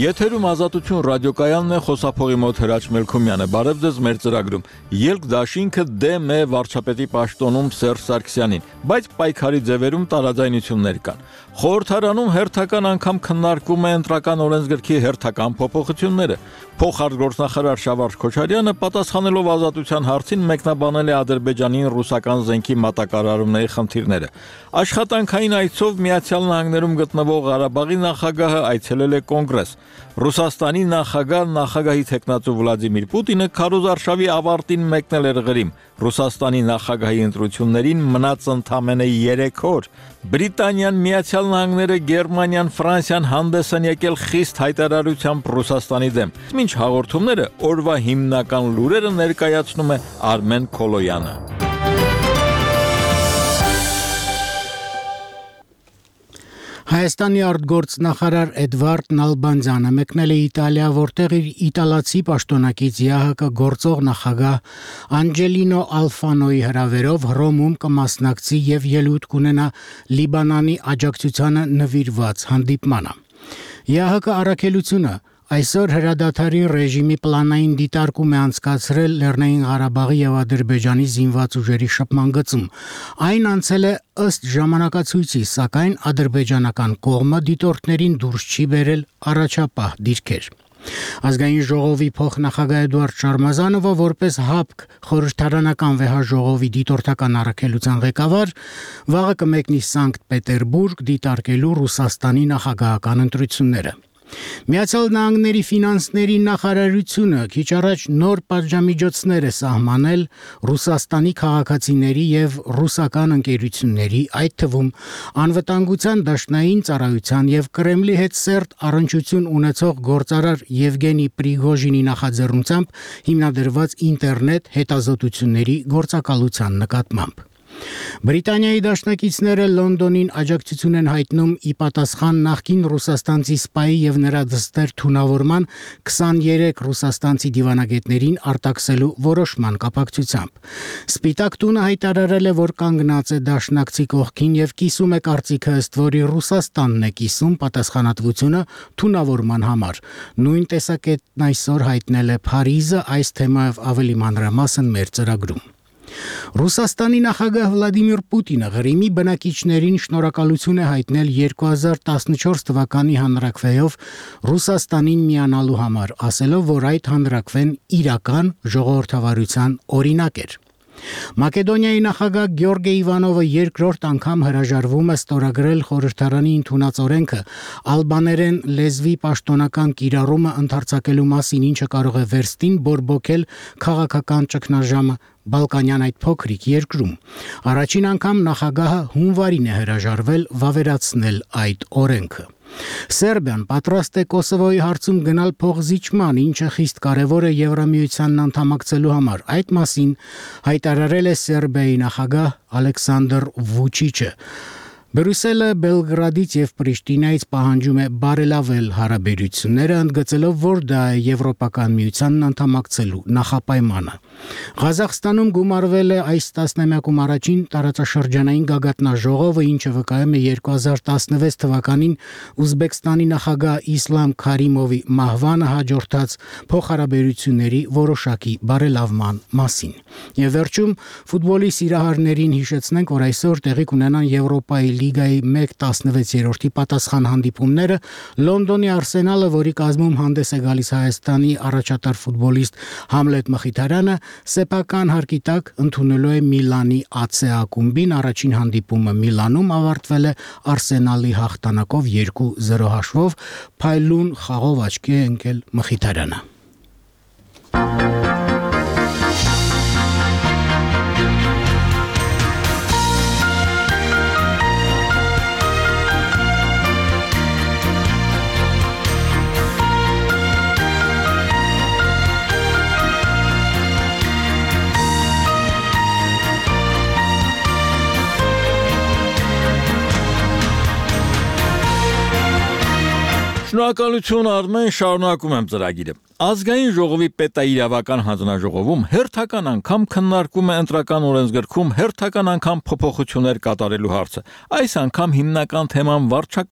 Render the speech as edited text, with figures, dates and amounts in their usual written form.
Եթերում ազատություն ռադիոկայանն է, խոսափողի մոտ Հրաչ Մելքումյանը։ Բարև ձեզ մեր ծրագրում։ Ելք դաշինքը դեմ է վարչապետի պաշտոնում Սերժ Սարգսյանին, բայց պայքարի ձևերում տարաձայնություններ կան։ Խորհրդարանում հերթական անգամ քննարկվում է ընտրական օրենսգրքի հերթական փոփոխությունները։ Փոխարտգործնախարար Շավարժ Քոչարյանը պատասխանելով ազատության հարցին մեկնաբանել է Ադրբեջանին ռուսական զենքի մատակարարումների խնդիրները։ Աշխատանքային այցով Միացյալ Նահանգներում գտնվող Ղարաբաղի նախագահը այցելել է Կոնգրես։ Ռուսաստանի նախագահի թեկնածու Վլադիմիր Պուտինը քարոզարշավի ավարտին մեկնել էր Ղրիմ։ Ռուսաստանի նախագահի ընտրություններին մնաց ընդամենը 3 օր։ Բրիտանիան, Միացյալ Նահանգները, Գերմանիան, Ֆրանսիան հանդես են եկել խիստ հայտարարությամբ Ռուսաստանի դեմ։ Մինչ հաղորդումները օրվա հիմնական լուրերը ներկայացնում է Արմեն Քոլոյանը։ Հայաստանի արտգործնախարար Էդվարդ Նալբանդյանը մեկնել է Իտալիա, որտեղ իր իտալացի պաշտոնակից ԵԱՀԿ գործող նախագահ Անջելինո Ալֆանոյի հրավերով Հռոմում կմասնակցի եւ ելույթ կունենա Լիբանանի աջակցությանը նվիրված հանդիպմանը։ ԵԱՀԿ առաքելությունը այսօր հրադադարի ռեժիմի պլանային դիտարկում է անցկացրել Լեռնային Ղարաբաղի եւ Ադրբեջանի զինված ուժերի շփման գծում։ Այն անցել է ըստ ժամանակացույցի, սակայն ադրբեջանական կողմը դիտորդներին դուրս չի բերել առաջապահ դիրքեր։ Ազգային ժողովի փոխնախագահ Էդուարդ Շարմազանովը որպես ՀԱՊԿ խորհրդարանական վեհաժողովի դիտորդական առաքելության ղեկավար վաղը կմեկնի Սանկտ Պետերբուրգ դիտարկելու Ռուսաստանի նախագահական ընտրությունները։ Միացյալ Նահանգների ֆինանսների նախարարությունը քիչ առաջ նոր պատժամիջոցներ է սահմանել Ռուսաստանի քաղաքացիների եւ ռուսական ընկերությունների, այդ թվում անվտանգության դաշնային ծառայության եւ Կրեմլի հետ սերտ առնչություն ունեցող գործարար Եվգենի Պրիգոժինի նախաձեռնությամբ հիմնադրված ինտերնետ հետազոտությունների գործակալության նկատմամբ։ Բրիտանիայի դաշնակիցները Լոնդոնին աջակցություն են հայտնում ի պատասխան նախկին ռուսաստանցի սպայի եւ նրա դստեր թունավորման 23 ռուսաստանցի դիվանագետներին արտաքսելու որոշման կապակցությամբ։ Սպիտակ տունը հայտարարել է, որ կանգնած է դաշնակցի կողքին եւ կիսում է կարծիքը, ըստ որի Ռուսաստանն է կիսում պատասխանատվությունը թունավորման համար։ Նույն տեսակետն այսօր հայտնել է Փարիզը, այս թեմայով ավելի մանրամասն մեր ծրագրում։ Ռուսաստանի նախագահ Վլադիմիր Պուտինը Ղրիմի բնակիչներին շնորհակալություն է հայտնել 2014 թվականի հանրաքվեով Ռուսաստանին միանալու համար, ասելով, որ այդ հանրաքվեն իրական ժողովրդավարության օրինակ էր։ Մակեդոնիայի նախագահ Գյորգե Իվանովը երկրորդ անգամ հրաժարվում է ստորագրել խորհրդարանի ընդունած օրենքը ալբաներեն լեզվի պաշտոնական կիրառումը ընդարձակելու մասին, ինչը կարող է վերստին բորբոքել քաղաքական ճգնաժամը Բալկանյան այդ փոքրիկ երկրում։ Առաջին անգամ նախագահը հունվարին է հրաժարվել վավերացնել այդ օրենքը։ Սերբիան պատրաստ է Կոսովոյի հարցում գնալ փոխզիջման, ինչը խիստ կարևոր է Եվրամիությանն անդամակցելու համար։ Այդ մասին հայտարարել է Սերբիայի նախագահ Ալեքսանդր Վուչիչը։ Բրյուսելը Բելգրադից եւ Պրիշտինայից պահանջում է բարելավել հարաբերությունները, ընդգծելով, որ դա է Եվրոպական միությանն անդամակցելու նախապայմանը։ Ղազախստանում գումարվել է այս տասնամյակում առաջին տարածաշրջանային գագաթնաժողովը, ինչը վկայում է 2016 թվականին Ուզբեկստանի նախագահ Իսլամ Քարիմովի մահվանը հաջորդած փոխհարաբերությունների որոշակի բարելավման մասին։ Եվ վերջում ֆուտբոլի սիրահարներին հիշեցնենք, որ այսօր տեղի կունենան Եվրոպայի Լիգայի 1/16-րդի պատասխան հանդիպումները Լոնդոնի Արսենալը, որի կազմում հանդես է գալիս Հայաստանի առաջատար ֆուտբոլիստ Համլետ Մխիթարյանը, սեփական հարկի տակ ընդունելու է Միլանի AC ակումբին։ Առաջին հանդիպումը Միլանում ավարտվել է Արսենալի հաղթանակով 2-0 հաշվով, փայլուն խաղով աչքի է ընկել Մխիթարյանը։ Շնորհակալություն Արմեն, շարունակում եմ ծրագիրը։ Ազգային ժողովի պետաիրավական հանձնաժողովում հերթական անգամ քննարկում է ընտրական օրենսգրքում հերթական անգամ փոփոխություններ կատարելու հարցը։ Այս անգամ հիմնական թեման